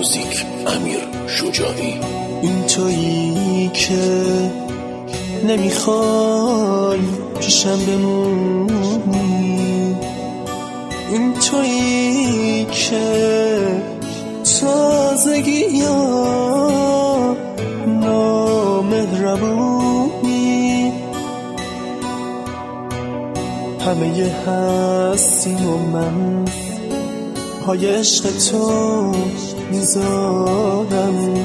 موزیک امیر شجاعی. این تویی که نمیخوای پیشم بمونی، این تویی که تازگی یا نامهربونی، همه ی هستیم و من پای عشق تو میذارم،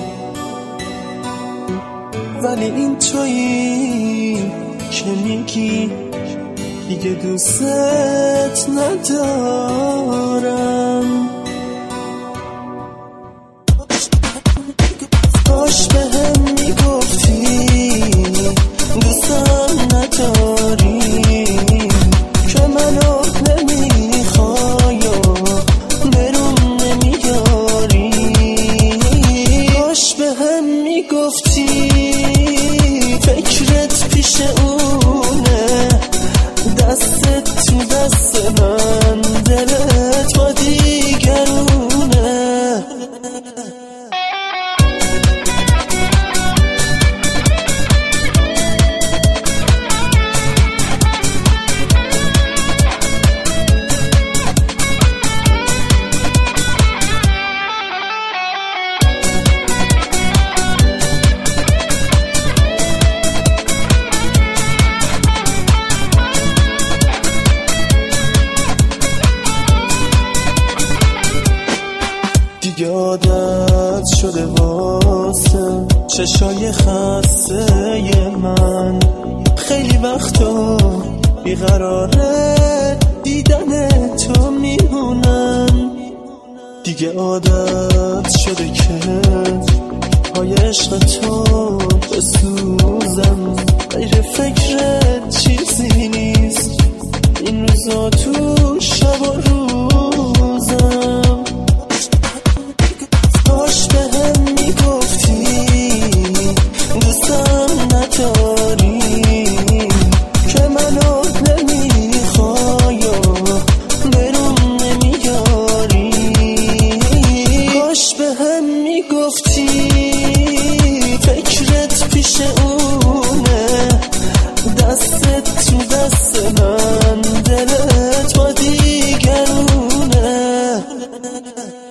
ولی این تویی که میگی دیگه دوست ندارم. کاش بهم میگفتی دوستم نداری، که منو نمیخوای و برون نمیاری. کاش بهم میگفتی فکرت پیش اونه، دستت تو دست من، دلت با دیگرونه. یادت شده واسه چشای خسته من، خیلی وقتا بیقراره دیدن تو میمونم. دیگه عادت شده که پای عشق تو بسوزم، غیر فکرت چیزی نیست این روزا تو شب و روزم. کاش بهم میگفتی دوستم نداری، که منو نمیخوای و برون نمیاری. کاش بهم میگفتی فکرت پیش اونه، دستت تو دست من، دلت با دیگرونه.